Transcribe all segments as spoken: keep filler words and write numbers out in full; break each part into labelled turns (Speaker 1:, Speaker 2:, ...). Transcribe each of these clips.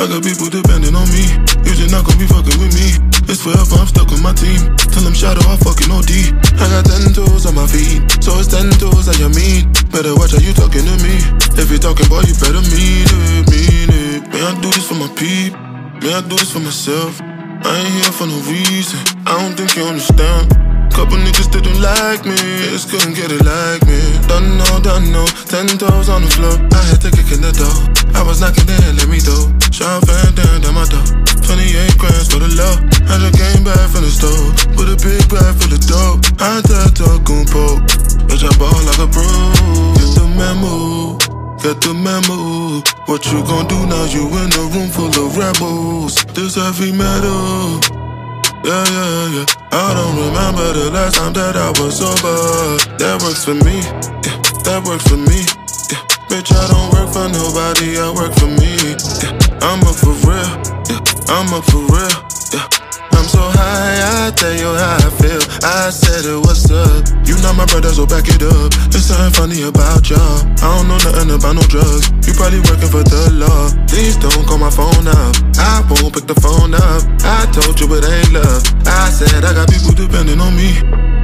Speaker 1: I got people depending on me. You just not gonna be fucking with me. It's forever, I'm stuck with my team. Till I'm shadow, I fucking O D. I got ten toes on my feet, so it's ten toes that you mean. Better watch how you talking to me. If you talking, boy, you better mean it, mean it. May I do this for my peep? May I do this for myself? I ain't here for no reason. I don't think you understand. Couple niggas didn't like me, just couldn't get it like me. Done know, done know, ten toes on the floor. I had to kick in the door. I was knocking there, let me do. Sharp and down, down my door. Twenty-eight grams for the love. I just came back from the store with a big bag full of dope. I had to goon poke, bitch I ball like a pro. Get the memo, get the memo. What you gon' do now? You in a room full of rebels. This heavy metal. Yeah, yeah, yeah. I don't remember the last time that I was sober. That works for me, yeah, that works for me, yeah. Bitch, I don't work for nobody, I work for me, yeah. I'm up for real, yeah, I'm up for real, yeah. I'm so high, I tell you how I feel. I said it, what's up? You not my brother, so back it up. There's something funny about y'all. I don't know nothing about no drugs. You probably working for the law. Please don't call my phone up, I won't pick the phone up. I told you it ain't love. I said I got people depending on me.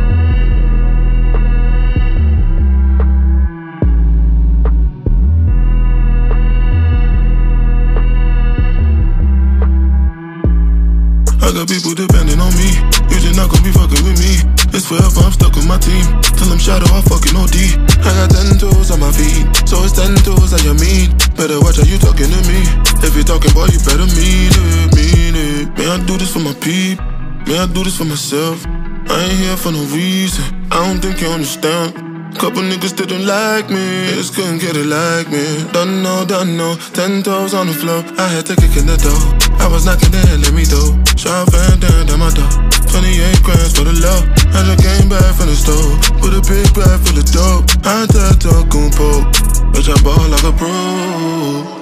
Speaker 1: I got people depending on me. You just not gonna be fucking with me. It's forever, I'm stuck with my team. Till I'm shadow, I fucking O D. I got ten toes on my feet, so it's ten toes that you mean. Better watch how you talking to me. If you talking, boy, you better mean it, mean it. May I do this for my peep? May I do this for myself? I ain't here for no reason. I don't think you understand. Couple niggas didn't like me, just couldn't get it like me. Done know, done know, ten toes on the floor. I had to kick in the door. I was knocking there, let me do. Sharp and down, down my door. Twenty-eight grams for the love. I just came back from the store with a big bag full of dope. I had to talk goon poke, bitch I ball like a pro.